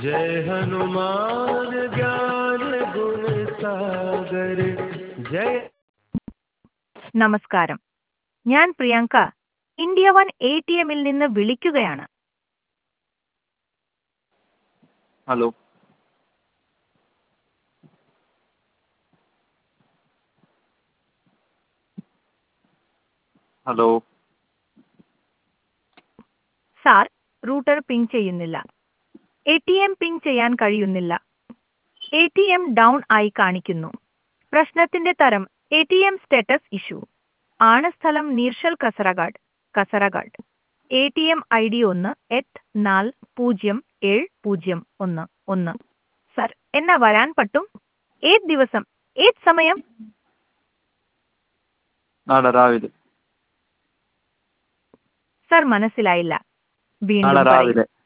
जय हनुमान ज्ञान गुण सागर जय. നമസ്കാരം, ഞാൻ പ്രിയങ്ക ഇന്ത്യ വൺ ATM-ൽ നിന്ന് വിളിക്കുകയാണ്. Hello. Hello. Sir, router ping ചെയ്യുന്നില്ല. ATM പിങ് ചെയ്യാൻ കഴിയുന്നില്ല. ATM ഡൗൺ ആയി കാണിക്കുന്നു. പ്രശ്നത്തിന്റെ തരം ATM സ്റ്റാറ്റസ് ഇഷ്യൂ ആണ്. സ്ഥലം നീർഷൽ കസറഗാഡ്. ATM ID 1-40701. സർ, എന്നാ വരാൻ പറ്റും? ഏത് ദിവസം, ഏത് സമയം? നാളെ രാവിലെ. സർ, മനസ്സിലായില്ല. വീണ്ടും നാളെ പറയൂ. രാവിലെ.